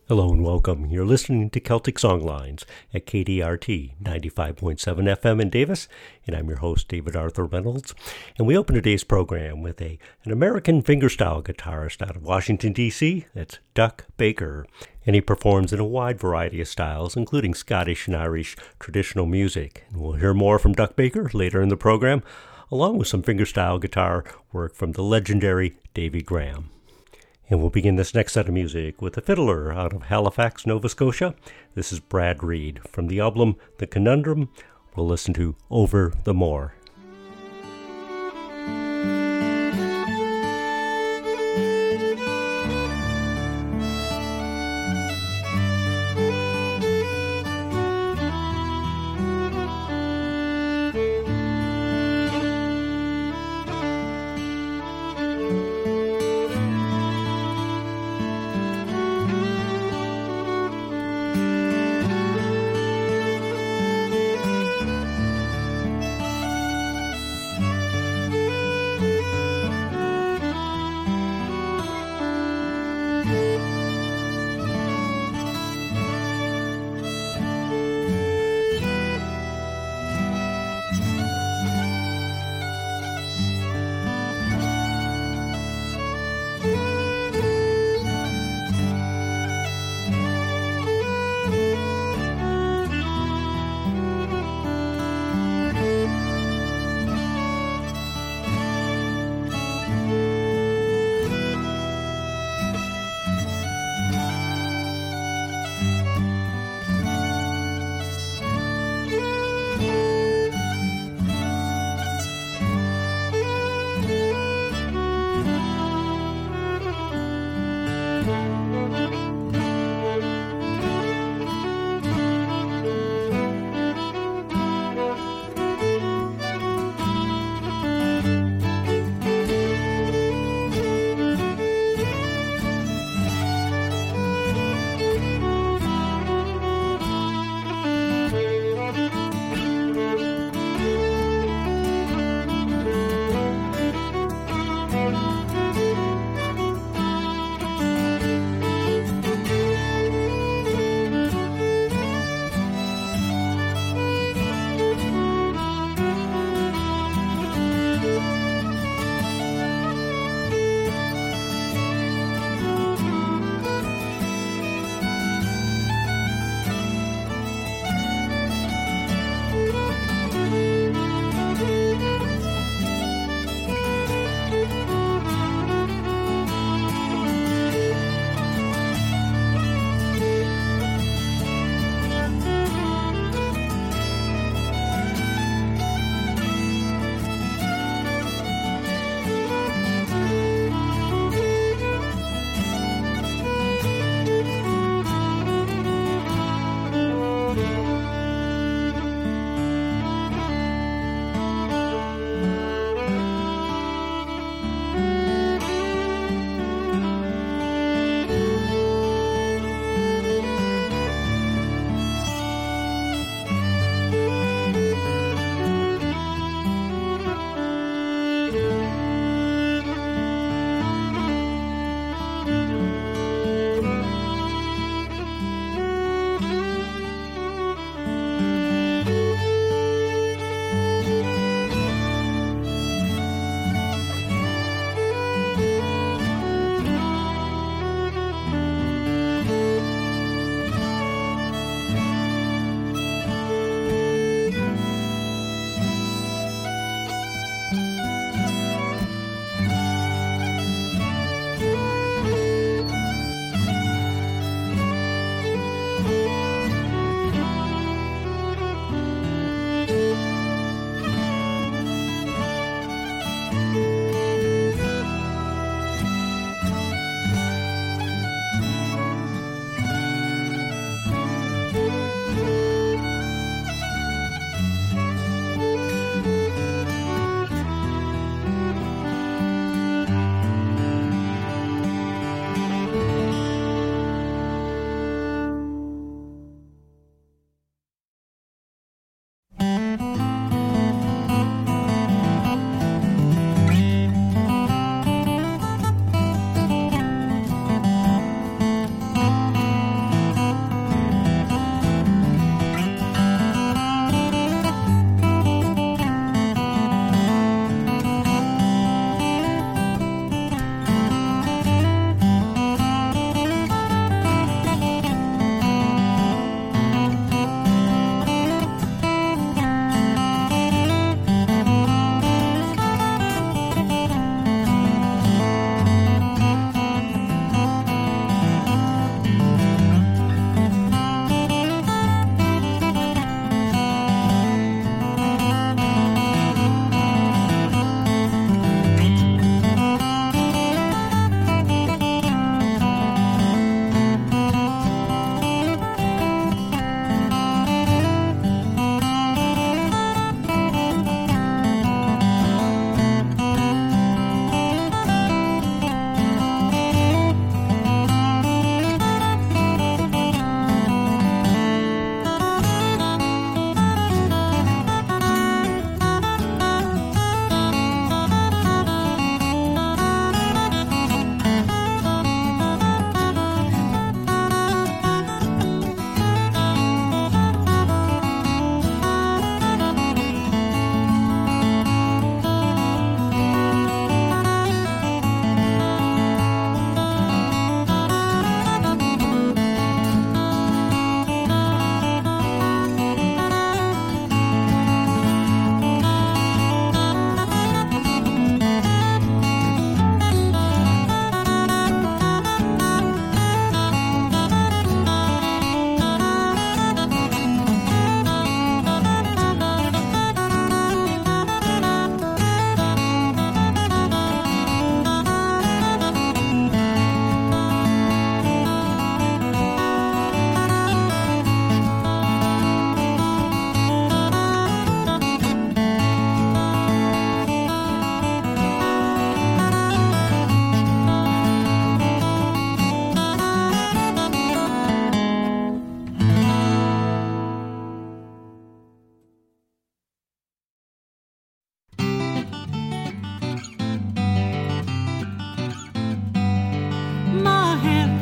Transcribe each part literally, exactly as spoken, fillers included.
Hello and welcome. You're listening to Celtic Songlines at K D R T ninety-five point seven F M in Davis, and I'm your host, David Arthur Reynolds. And we open today's program with a an American fingerstyle guitarist out of Washington, D C That's Duck Baker. And he performs in a wide variety of styles, including Scottish and Irish traditional music. And we'll hear more from Duck Baker later in the program, along with some fingerstyle guitar work from the legendary Davy Graham. And we'll begin this next set of music with a fiddler out of Halifax, Nova Scotia. This is Brad Reed. From the album The Conundrum, we'll listen to Over the Moor.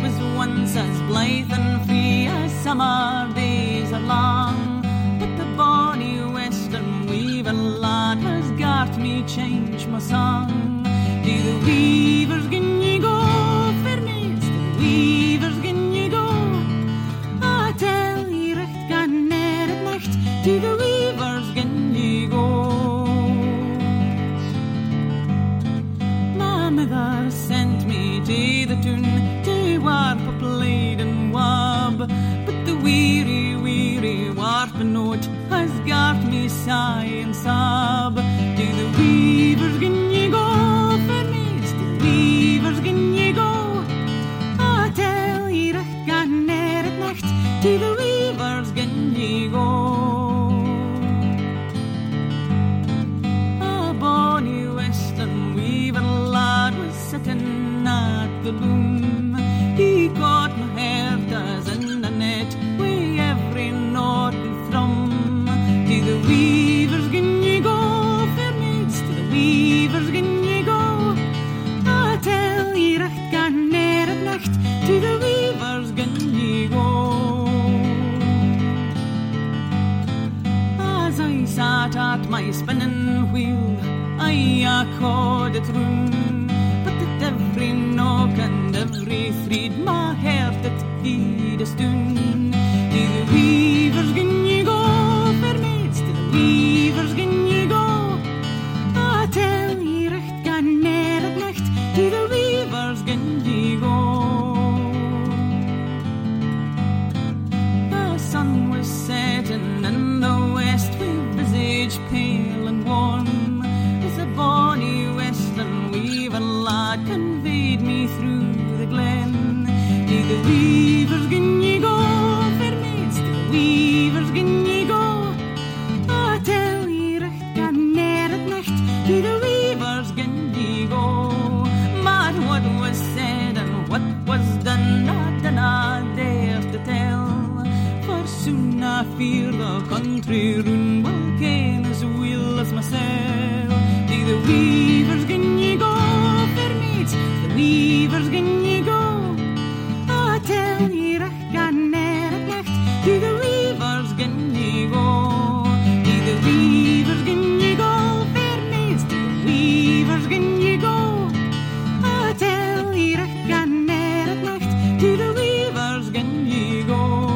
was once as blithe and free as summer days are long, but the bonny western weaver lad has got me change my song. To the weavers gin ye go, fair maids, to the weavers gin ye go. I tell ye recht gan neer at night, to the weavers gin ye go. My mother sent me to the tune to warp a blade and wab, but the weary, weary warping note has got me sigh and sob. To the weavers gin ye go, fair maids, to the weavers gin ye go. I tell ye recht gan neer at night, to the weavers gin ye go. A bonny western weaver lad was sitting at the loom. He caught my heart as in the net, with every knot and thrum. To the weavers gin ye go, fair maids, to the weavers gin ye go. I tell ye recht gan neer at night, to the weavers gin ye go. As I sat at my spinning wheel, I caught it room, but at every knock and every thread my heart it beat a stone. To the weavers gin ye go, fair maids, to the weavers gin ye go. I tell ye recht gan neer at night, to the weavers gin ye go. The sun was setting in the west with visage pale and warm, as a bonny western weaver lad conveyed me through the glen. To the weavers gin ye go, fair maids, to the weavers gin ye go. I tell ye recht gan neer at night, to the weavers gin ye go. But what was said and what was done, I dinna dare to tell, for soon I fear the country round will ken as well as myself. To the weavers gin ye go, fair maids, the weavers gin ye go. I tell ye recht gan neer at night, to the weavers gin ye go. To the weavers gin ye go, fair maids, to the weavers gin ye go. I tell ye recht gan neer at night, to the weavers gin ye go.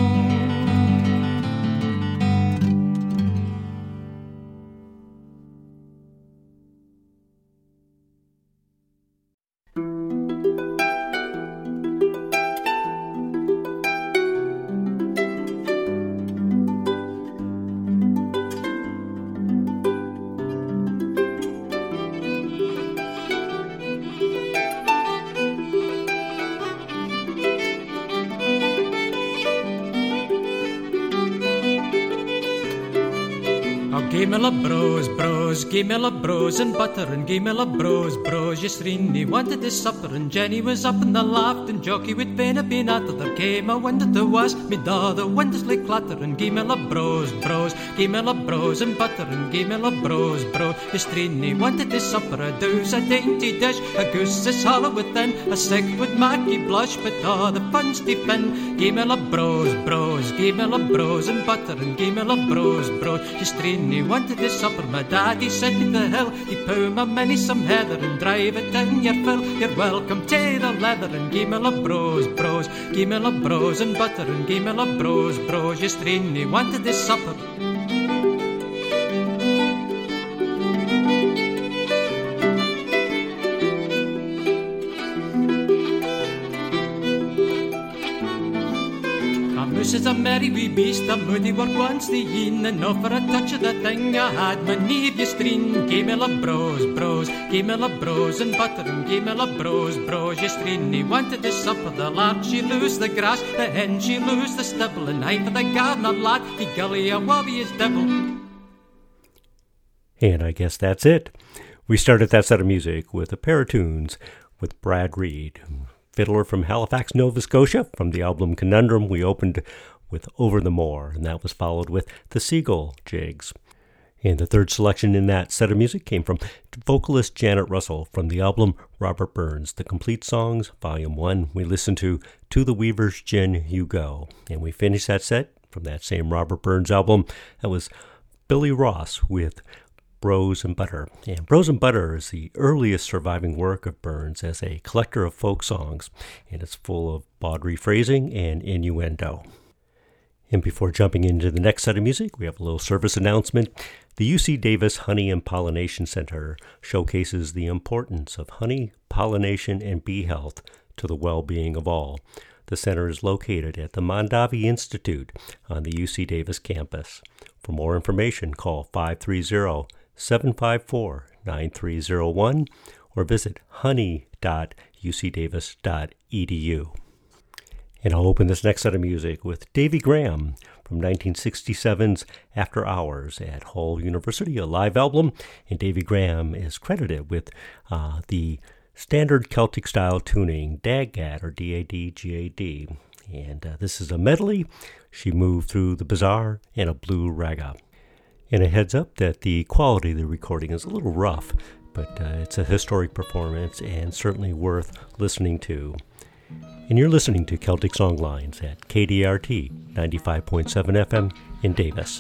Give me la bros, bros, give me la bros and butter and give me la bros, bros. Yes, Rini wanted this supper and Jenny was up in the loft and Jockey with Fena been out of there came a window to was me da the windows like clatter and give me la bros, bros, give me la bros and butter and give me la bros, bros. Yes, Rini wanted this supper a deuce, a dainty dish, a goose is hollow within, a sick with Maggie blush, but all the fun's deep in. Give me la bros, bros, give me la bros and butter and give me la bros, bros. Yes, Rini wanted this supper, my daddy said to the hill, he pour my many some heather and drive it in your fill. You're welcome to the leather and give me la bros, bros, give me la bros and butter and give me la bros, bros. Yes, Rini wanted this supper. Is a merry wee beast, a moody work once the yin, and no for a touch of the thing I had. My knee of your string, give me la bros, bros, give me la bros and butter, and give me la bros, bros. Your string, he wanted the supper, the lark she lose the grass, the hen she lose the stubble, and I for the gardener lad, the gully a wobby is devil. And I guess that's it. We started that set of music with a pair of tunes with Brad Reed, fiddler from Halifax, Nova Scotia. From the album Conundrum, we opened with Over the Moor, and that was followed with the Seagull Jigs. And the third selection in that set of music came from vocalist Janet Russell from the album Robert Burns, The Complete Songs, Volume one. We listened to To the Weaver's Gin You Go. And we finished that set from that same Robert Burns album. That was Billy Ross with Bros and Butter. And Bros and Butter is the earliest surviving work of Burns as a collector of folk songs, and it's full of bawdry phrasing and innuendo. And before jumping into the next set of music, we have a little service announcement. The U C Davis Honey and Pollination Center showcases the importance of honey, pollination, and bee health to the well-being of all. The center is located at the Mondavi Institute on the U C Davis campus. For more information, call five three zero, seven five four, nine three zero one or visit honey dot u c davis dot e d u. And I'll open this next set of music with Davy Graham from nineteen sixty-seven's After Hours at Hull University, a live album. And Davy Graham is credited with uh, the standard Celtic style tuning, Dagad, or D A D G A D. And uh, this is a medley, She Moved Through the Bazaar, and a Blue Ragga. And a heads up that the quality of the recording is a little rough, but uh, it's a historic performance and certainly worth listening to. And you're listening to Celtic Songlines at K D R T ninety-five point seven F M in Davis.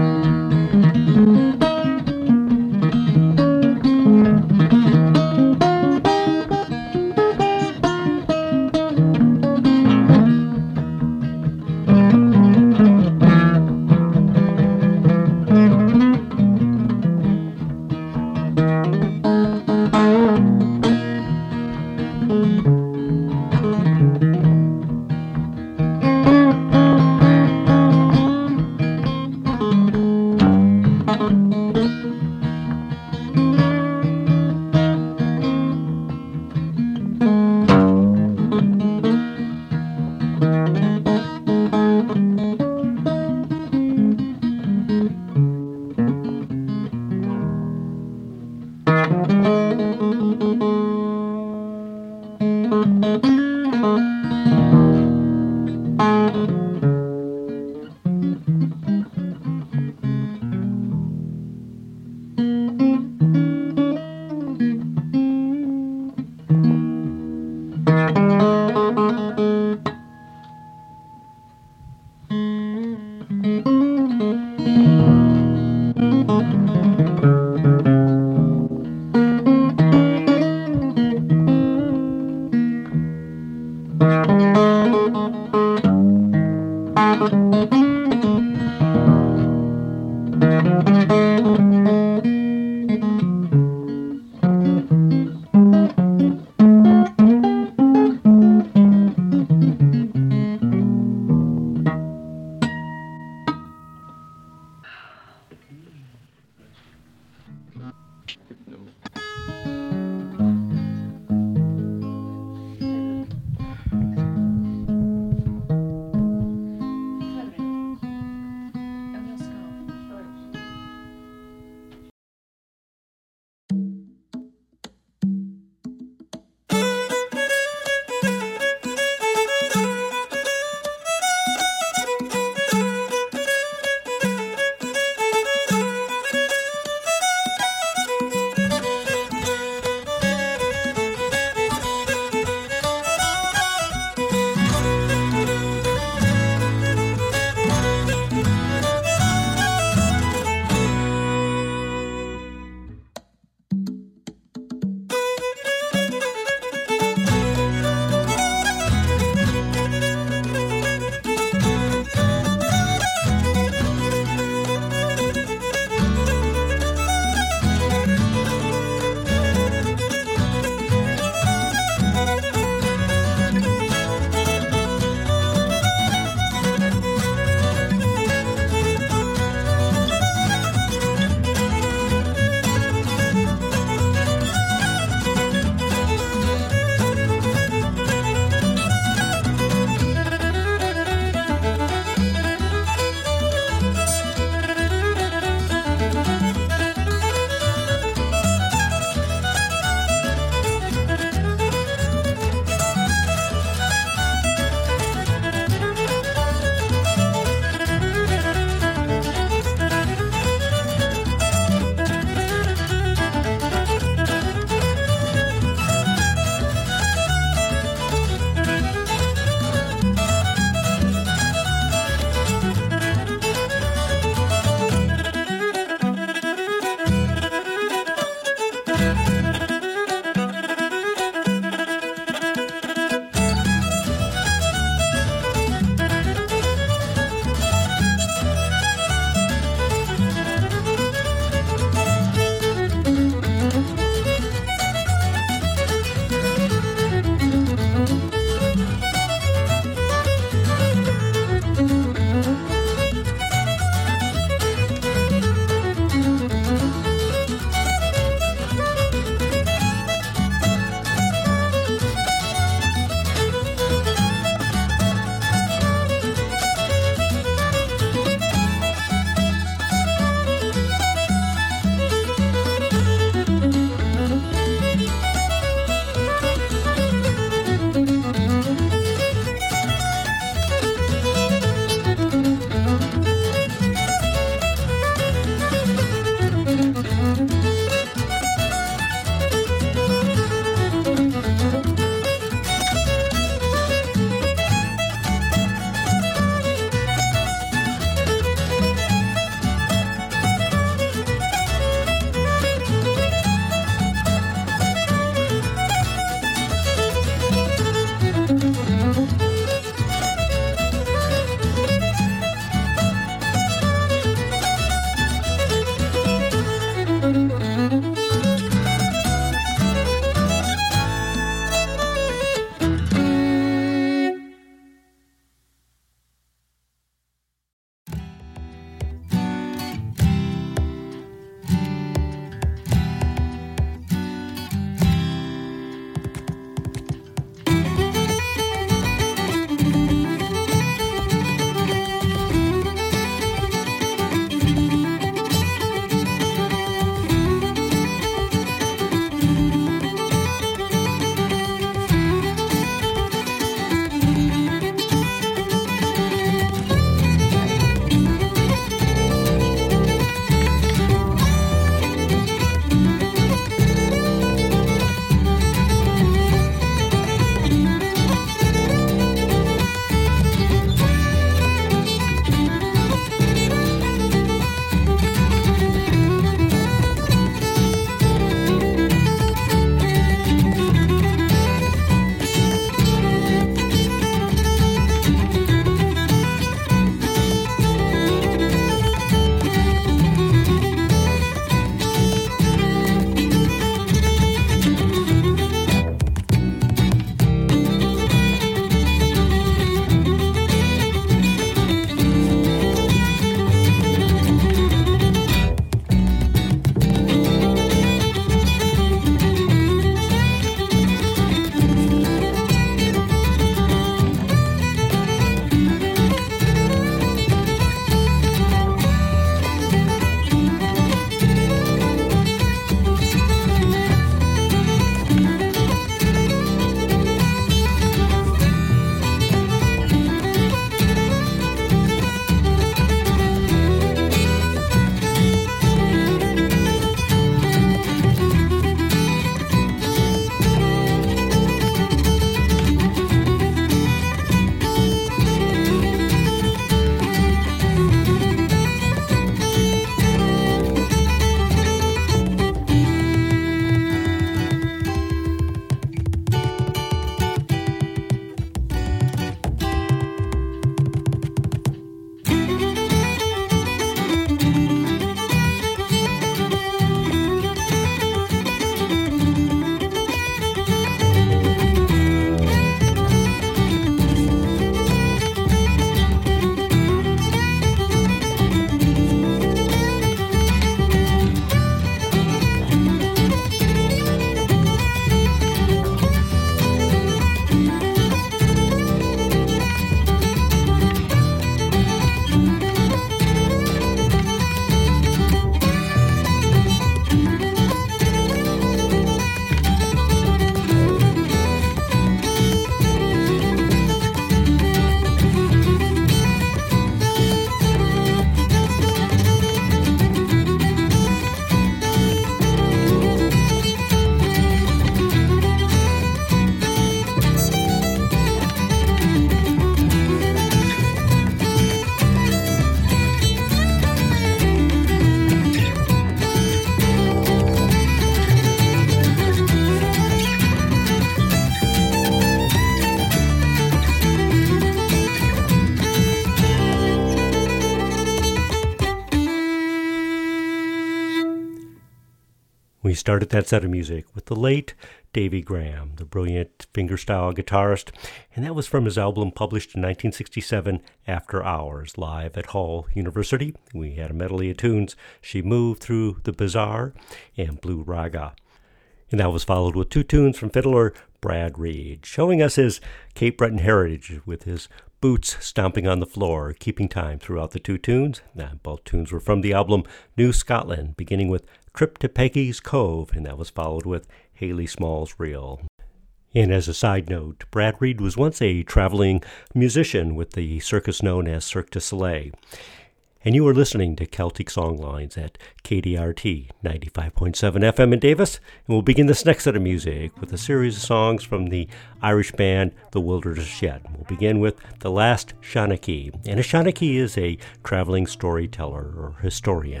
We started that set of music with the late Davy Graham, the brilliant fingerstyle guitarist, and that was from his album published in nineteen sixty-seven, After Hours, live at Hull University. We had a medley of tunes, She Moved Through the Bazaar and Blue Raga. And that was followed with two tunes from fiddler Brad Reed, showing us his Cape Breton heritage with his boots stomping on the floor, keeping time throughout the two tunes. Now, both tunes were from the album New Scotland, beginning with Trip to Peggy's Cove, and that was followed with Haley Small's Reel. And as a side note, Brad Reed was once a traveling musician with the circus known as Cirque du Soleil. And you are listening to Celtic Songlines at K D R T ninety-five point seven F M in Davis. And we'll begin this next set of music with a series of songs from the Irish band The Wilderness Shed. We'll begin with The Last Shanachie. And a Shanachie is a traveling storyteller or historian.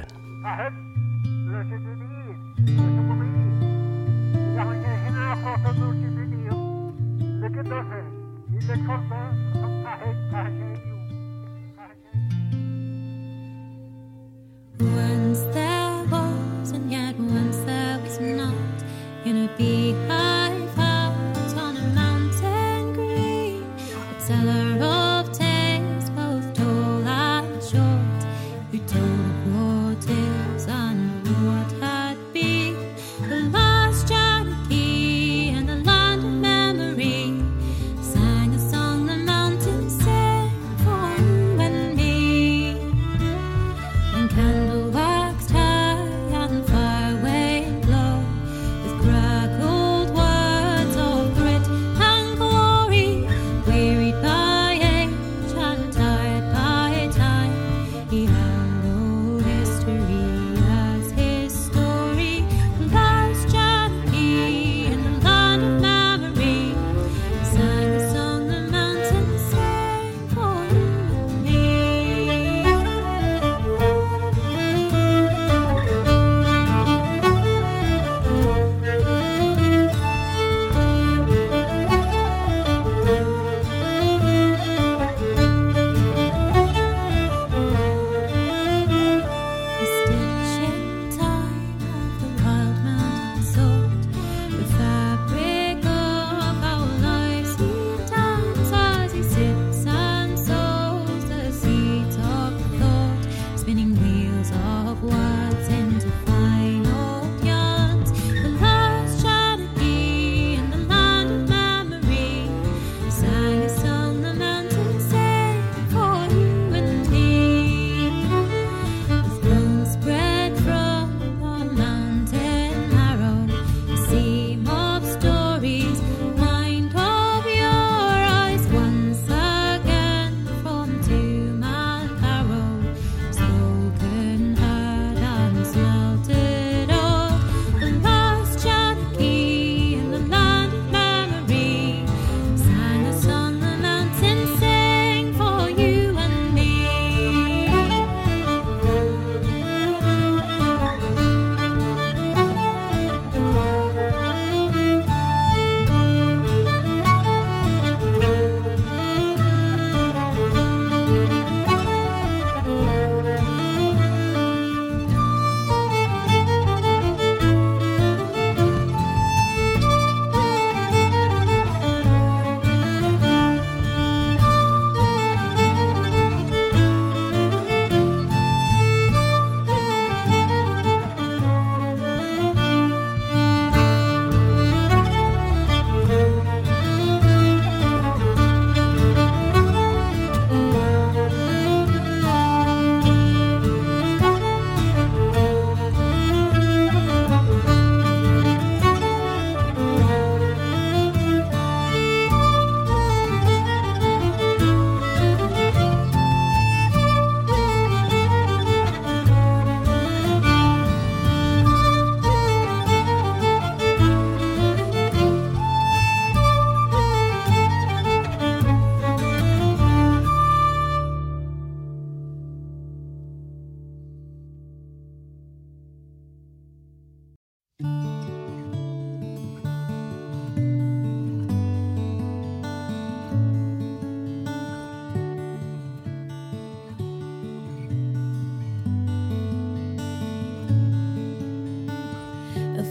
Once there was, and yet once there was not, in a beehive house on a mountain green, a teller of tales, both tall and short, who told of war tales and what had been. The last Shanachie and the land of memory sang a song the mountain sang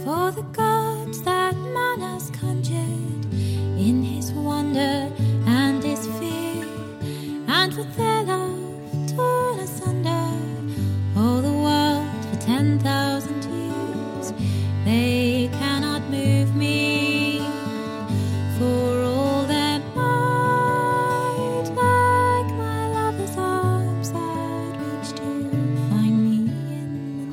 for the gods that man has conjured in his wonder and his fear, and with their love torn asunder all the world for ten thousand years. They cannot move me for all their might, like my lover's arms that reach to find me in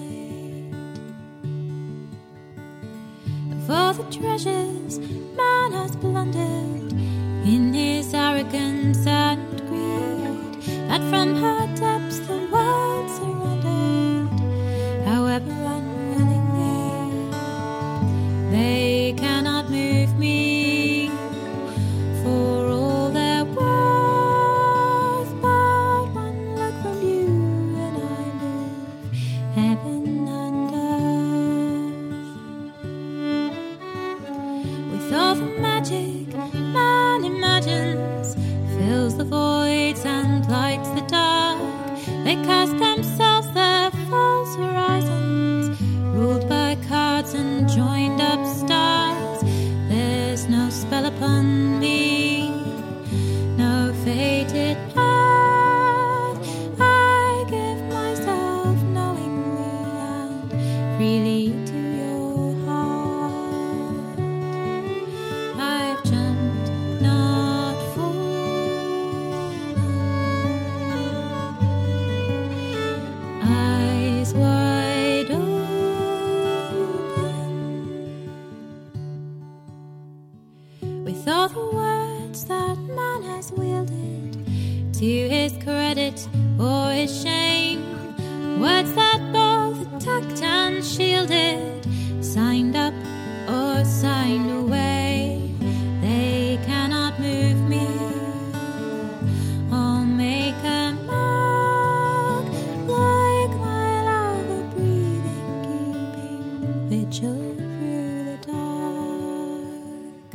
the night. For the treasures man has blundered in his arrogance and greed, that from her depths the world surrendered, however unwillingly. They cannot move me for all their worth, but one look from you and I move heaven and earth. With all the magic man imagines, fills the voids and lights the dark, they cast themselves their false horizons, ruled by cards and joined up stars. There's no spell upon me, no fated path. I give myself knowingly and freely to your heart. I've jumped, not fallen. Eyes wide open. With all the words that man has wielded to his credit or his shame, words that both attacked and shielded, signed up or signed away, they cannot move me. I'll make a mark, like my lover breathing, keeping vigil through the dark.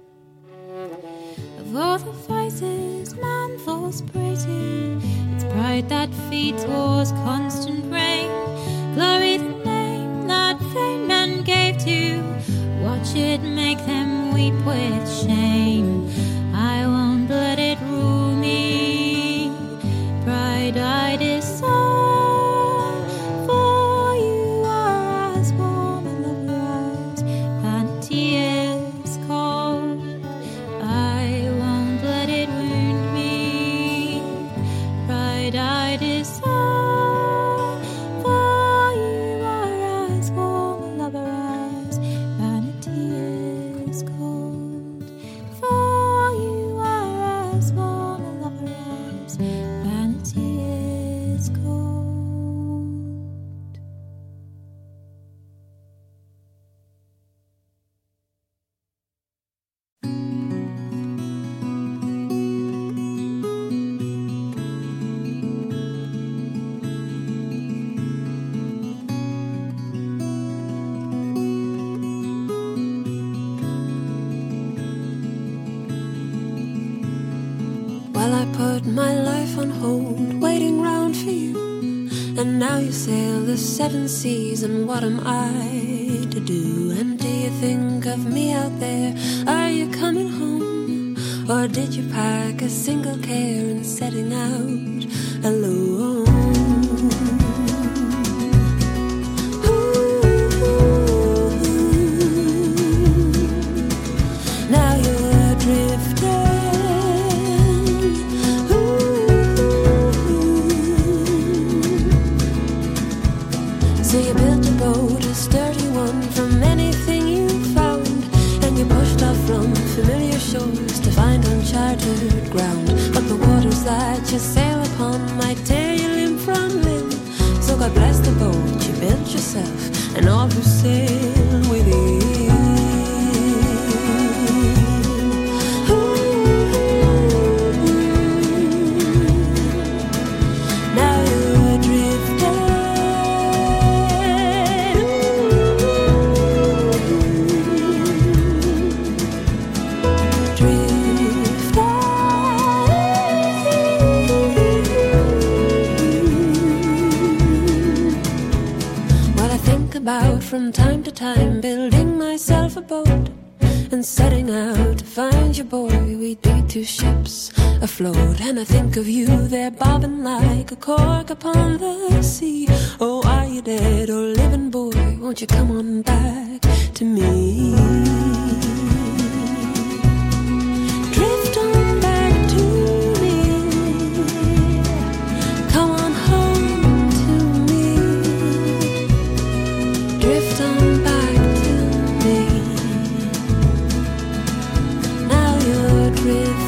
Of all the vices man falls prey to, it's pride that feeds war's constant reign, glory the name that vain men gave to, watch it make them weep with shame. I won't let it rule me, pride I disown, for you are as warm and lovely as vanity is cold. I won't let it wound me, pride I disown, for you are as warm and lovely as vanity is cold. For you are as warm and lovely as vanity is cold. Well, I put my life on hold, waiting round for you. And now you sail the seven seas, and what am I to do? And do you think of me out there? Are you coming home? Or did you pack a single care and setting out alone? Now you're drifting. So you built a boat, a sturdy one, from anything you found, and you pushed off from familiar shores to find uncharted ground. But the waters that you sail upon might tear you limb from limb. So God bless the boat you built yourself and all who sail with you. Now you're drifting. About from time to time, building myself a boat and setting out to find your boy. We'd be two ships afloat, and I think of you there bobbing like a cork upon the sea. Oh, are you dead or living, boy? Won't you come on back to me? Drift on back to me. Come on home to me. Drift on back to me. Now you're drifting.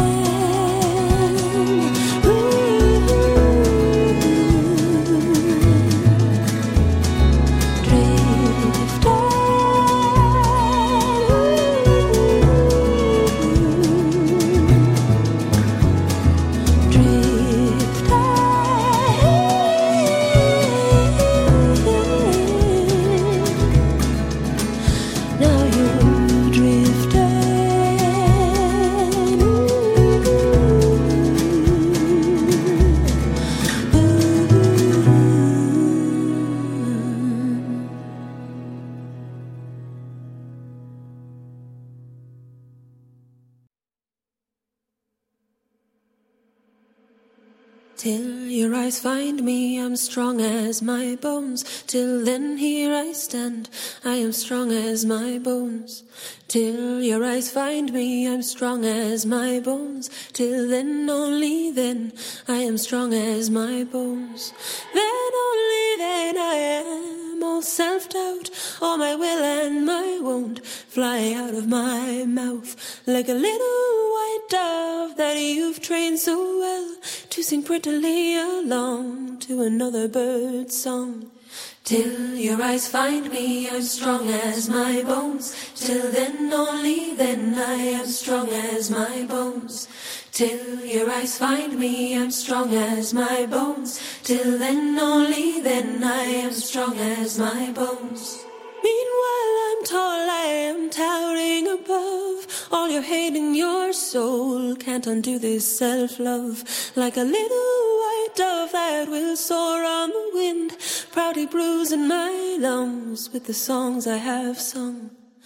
Till your eyes find me, I'm strong as my bones. Till then here I stand, I am strong as my bones. Till your eyes find me, I'm strong as my bones. Till then, only then, I am strong as my bones. Then, only then, I am all self-doubt. All my will and my won't fly out of my mouth like a little white dove that you've trained so well to sing prettily along to another bird's song. Till your eyes find me, I'm strong as my bones. Till then, only then, I am strong as my bones. Till your eyes find me, I'm strong as my bones. Till then, only then, I am strong as my bones. Meanwhile, I'm tall, I am towering above. All your hate in your soul can't undo this self-love. Like a little white dove that will soar on the wind, proudly bruising my lungs with the songs I have sung.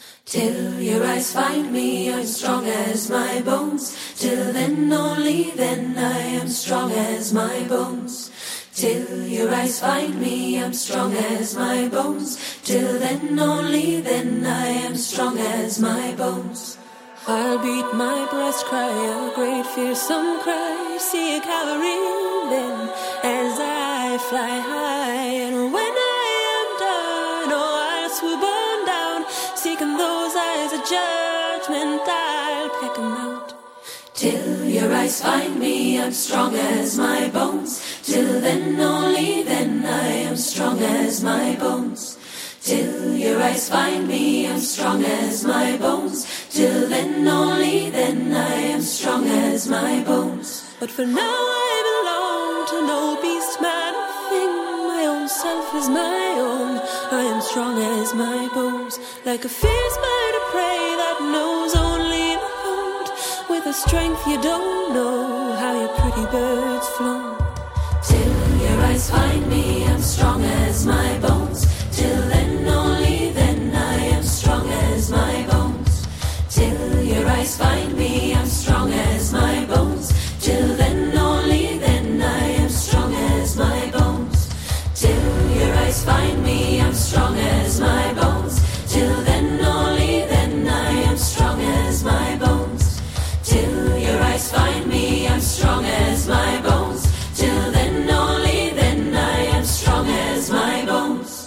Till your eyes find me, I'm strong as my bones. Till then, only then, I am strong as my bones. Till your eyes find me, I'm strong as my bones. Till then, only then, I am strong as my bones. I'll beat my breast, cry a great fearsome cry, see a cavalry then as I fly high. And when I am done, oh, I'll swoop on down, seeking those eyes of judgment, I'll pick 'em out. Till your eyes find me, I'm strong as my bones. Till then, only then, I am strong as my bones. Till your eyes find me, I'm strong as my bones. Till then, only then, I am strong as my bones. But for now I belong to no beast, man, or thing. My own self is my own. I am strong as my bones. Like a fierce bird of prey that knows only the hunt, with a strength you don't know how your pretty bird's flown. Till your eyes find me, I'm strong as my bones. Till then, only then, I am strong as my bones. Till your eyes find me, I'm strong as my bones. Till then, only then, I am strong as my bones. Till your eyes find me, I'm strong as my bones. Till then, only then, I am strong as my bones. Till your eyes find me, I'm strong as my bones. Till then, only then, I am strong as my bones.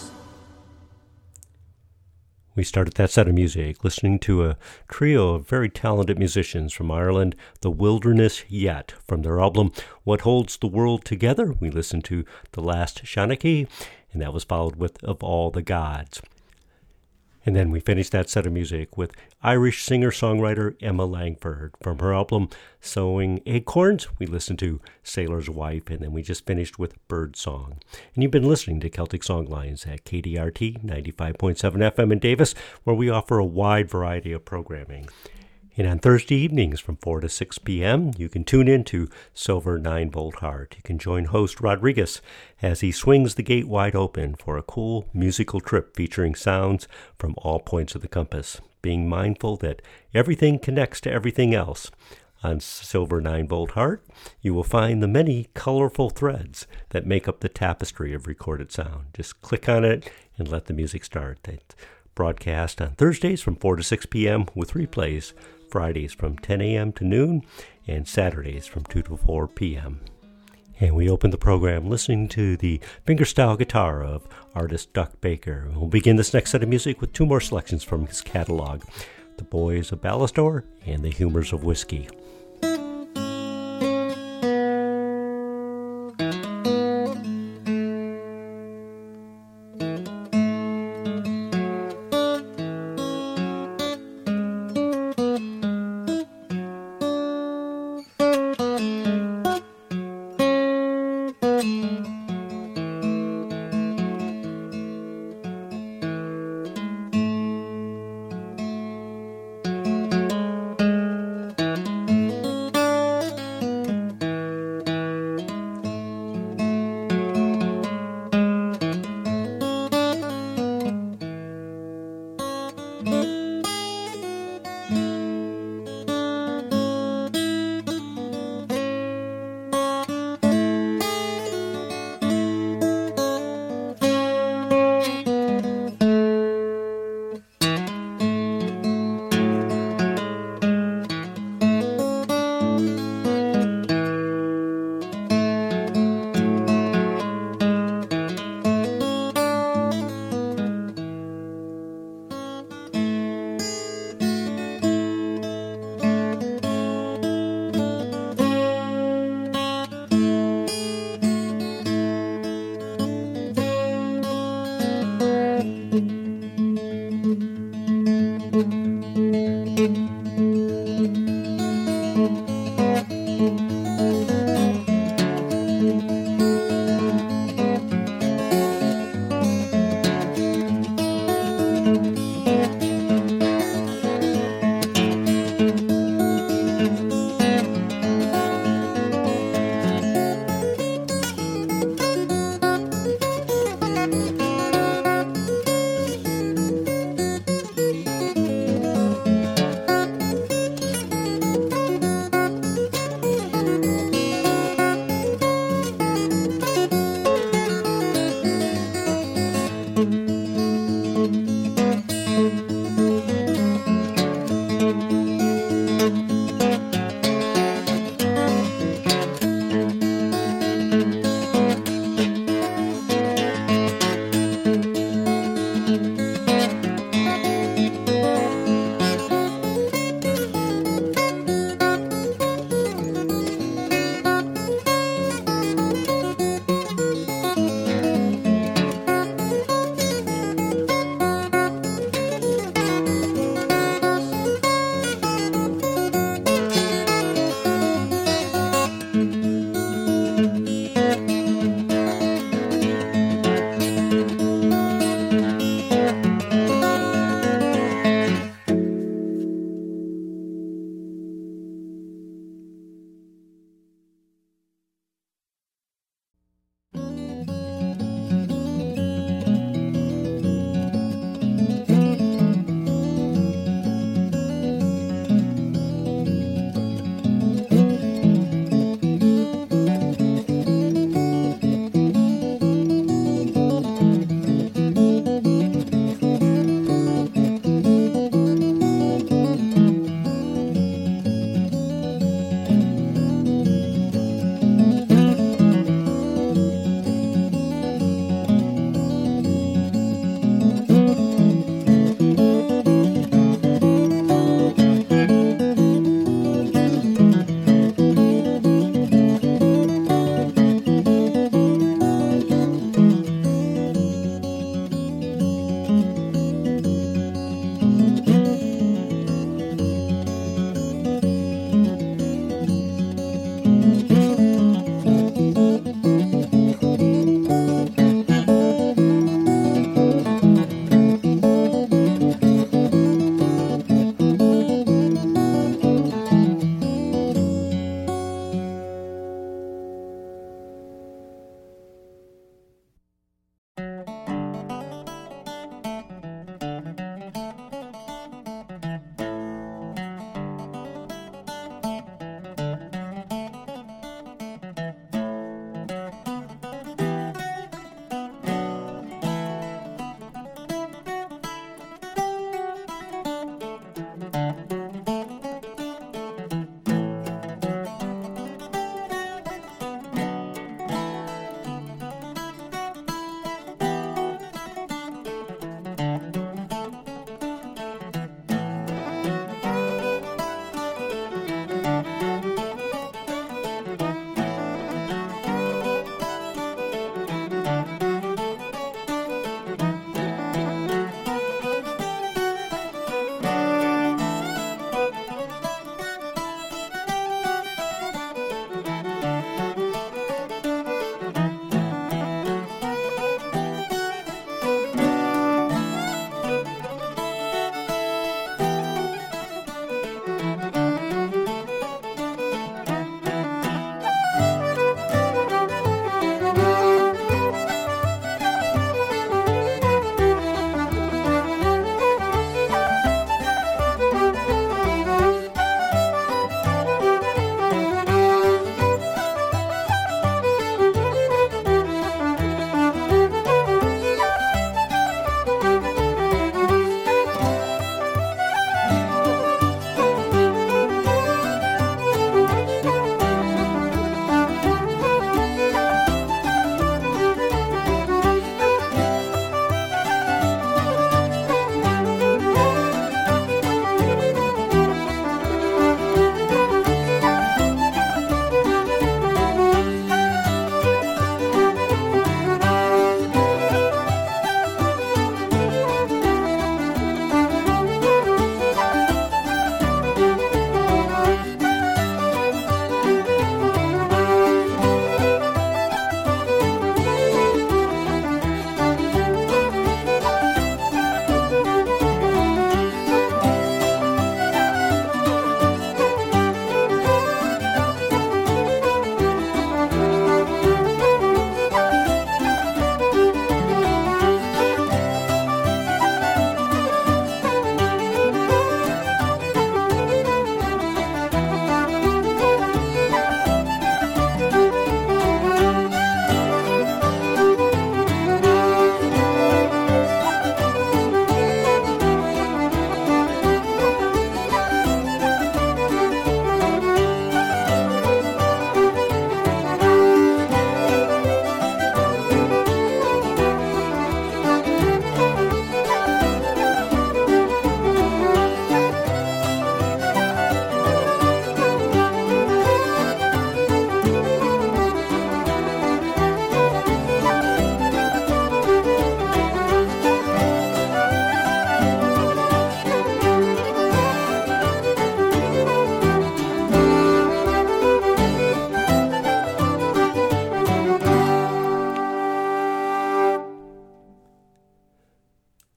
We started that set of music listening to a trio of very talented musicians from Ireland, The Wilderness Yet. From their album, What Holds the World Together, we listened to The Last Shanachie, and that was followed with Of All the Gods. And then we finished that set of music with Irish singer-songwriter Emma Langford. From her album Sowing Acorns, we listened to Sailor's Wife, and then we just finished with Bird Song. And you've been listening to Celtic Songlines at K D R T ninety-five point seven F M in Davis, where we offer a wide variety of programming. And on Thursday evenings from four to six p.m., you can tune in to Silver nine Volt Heart. You can join host Rodriguez as he swings the gate wide open for a cool musical trip featuring sounds from all points of the compass, being mindful that everything connects to everything else. On Silver nine Volt Heart, you will find the many colorful threads that make up the tapestry of recorded sound. Just click on it and let the music start. It's broadcast on Thursdays from four to six p.m. with replays Fridays from ten a.m. to noon and Saturdays from two to four p.m. And we open the program listening to the fingerstyle guitar of artist Duck Baker. We'll begin this next set of music with two more selections from his catalog, The Boys of Ballastor and The Humors of Whiskey.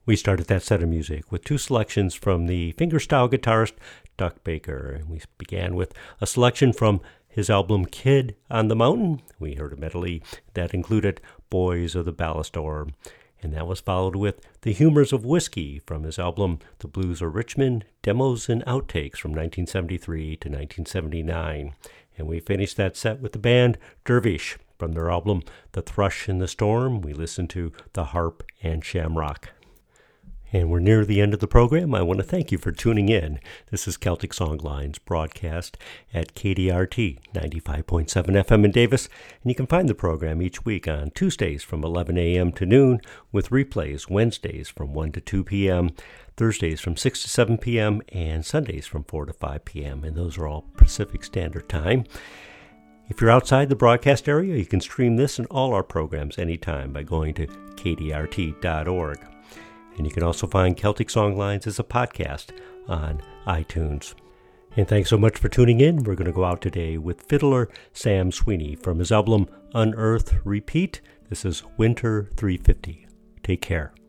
We started that set of music with two selections from the fingerstyle guitarist Duck Baker. And we began with a selection from his album Kid on the Mountain. We heard a medley that included Boys of the Ballast Ore. And that was followed with The Humors of Whiskey from his album The Blues of Richmond, Demos and Outtakes from nineteen seventy-three to nineteen seventy-nine. And we finished that set with the band Dervish from their album The Thrush in the Storm. We listened to The Harp and Shamrock. And we're near the end of the program. I want to thank you for tuning in. This is Celtic Songlines broadcast at K D R T ninety-five point seven F M in Davis. And you can find the program each week on Tuesdays from eleven a.m. to noon, with replays Wednesdays from one to two p.m., Thursdays from six to seven p.m., and Sundays from four to five p.m. And those are all Pacific Standard Time. If you're outside the broadcast area, you can stream this and all our programs anytime by going to K D R T dot org. And you can also find Celtic Songlines as a podcast on iTunes. And thanks so much for tuning in. We're going to go out today with fiddler Sam Sweeney from his album Unearth Repeat. This is Winter three fifty. Take care.